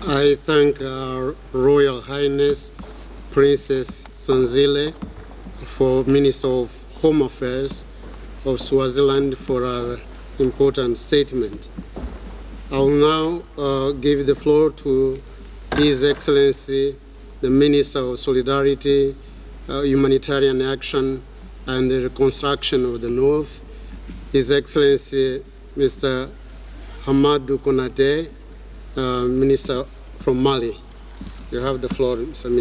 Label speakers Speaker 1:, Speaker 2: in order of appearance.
Speaker 1: I thank Our Royal Highness Princess Sanzile, for Minister of Home Affairs of Swaziland, for her important statement. I will now give the floor to His Excellency, the Minister of Solidarity, Humanitarian Action and the Reconstruction of the North, His Excellency Mr. Hamadou Konate, Minister from Mali. You have the floor, Mr. Minister.